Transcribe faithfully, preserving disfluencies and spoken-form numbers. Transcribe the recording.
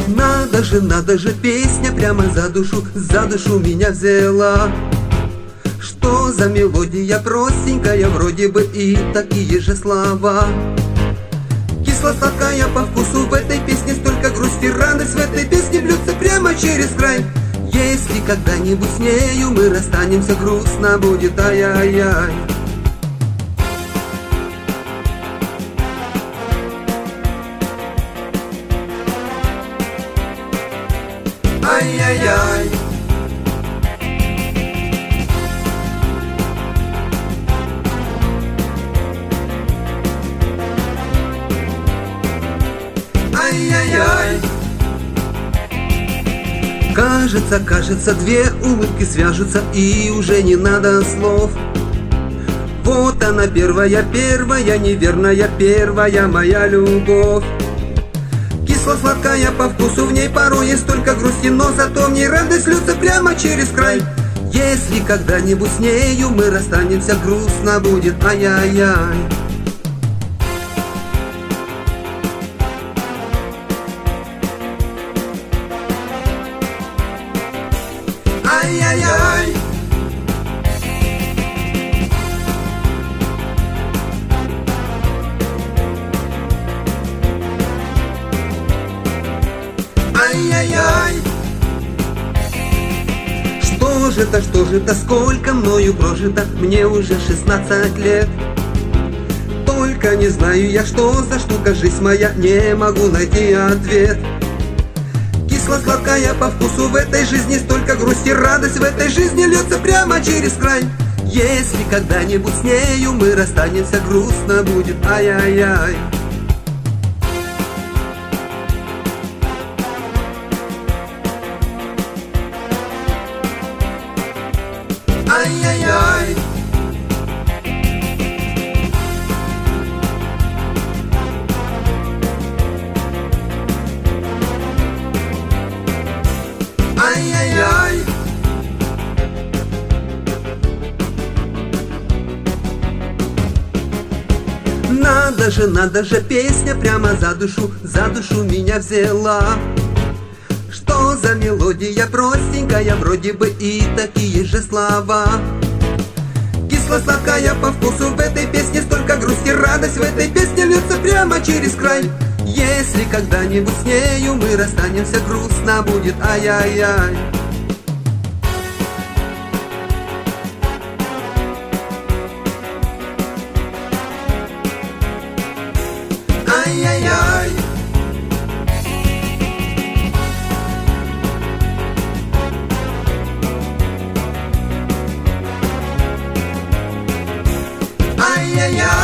Надо же, надо же, песня прямо за душу, за душу меня взяла. Что за мелодия простенькая, вроде бы и такие же слова. Кисло-сладкая по вкусу, в этой песне столько грусти, радость в этой песне бьется прямо через край. Если когда-нибудь с нею мы расстанемся, грустно будет, ай-яй-яй. Ай-яй-яй. Ай-яй-яй. Кажется, кажется, две улыбки свяжутся, и уже не надо слов. Вот она первая, первая, неверная, первая моя любовь. Кисло-сладкая по вкусу, в ней порой есть столько грусти, но зато в ней радость льется прямо через край. Если когда-нибудь с нею мы расстанемся, грустно будет, ай-яй-яй. Ай-яй-яй. Ай-яй-яй. Что же это, что же это, сколько мною прожито, мне уже шестнадцать лет. Только не знаю я, что за штука, жизнь моя, не могу найти ответ. Кисло-сладкая по вкусу, в этой жизни столько грусти, радость в этой жизни льется прямо через край. Если когда-нибудь с нею мы расстанемся, грустно будет, ай-яй-яй. Ай-яй-яй. Ай-яй-яй. Надо же, надо же, песня прямо за душу, за душу меня взяла. Что за мелодия простенькая, вроде бы и такие же слова. Кисло-сладкая по вкусу, в этой песне столько грусти, радость в этой песне льется прямо через край. Если когда-нибудь с нею мы расстанемся, грустно будет, ай-яй-яй. Ай-яй-яй. Ай-яй-яй.